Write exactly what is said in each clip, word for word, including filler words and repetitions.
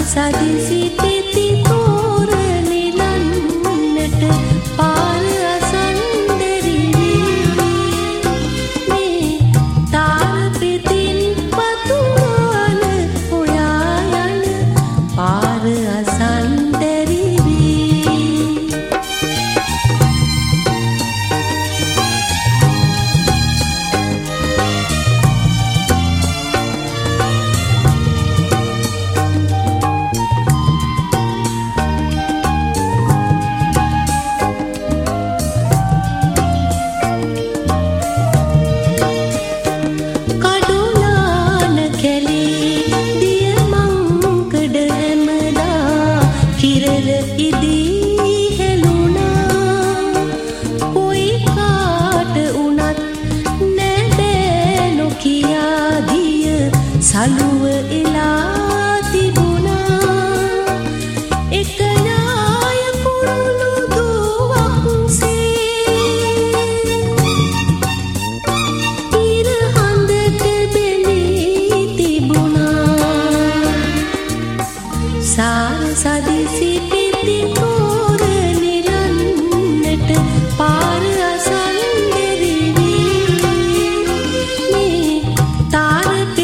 සදිසි පෙති තෝර නිලන්නට පාර අසන්දරි මේ තාර පෙතින් පතුරවන හොයා යන පාර අසන්දරි සලුව එලා තිබුණා එක ඥාය කුරුළු දුවක්සේ ඉර හඳට බැඳී තිබුණා සාර සදිසි පෙති තෝර නිලන්නට පාර අසන්දරි මේ තාර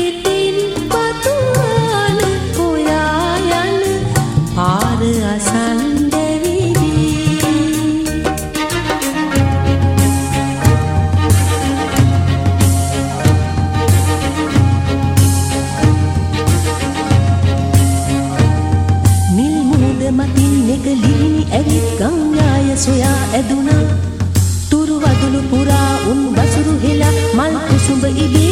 ඇවිත් ගංගාය සොයා ඇදුනා තුරු වදුළු පුරා උන් වසුරු හෙලා මල් කුසුඹ ඉබේ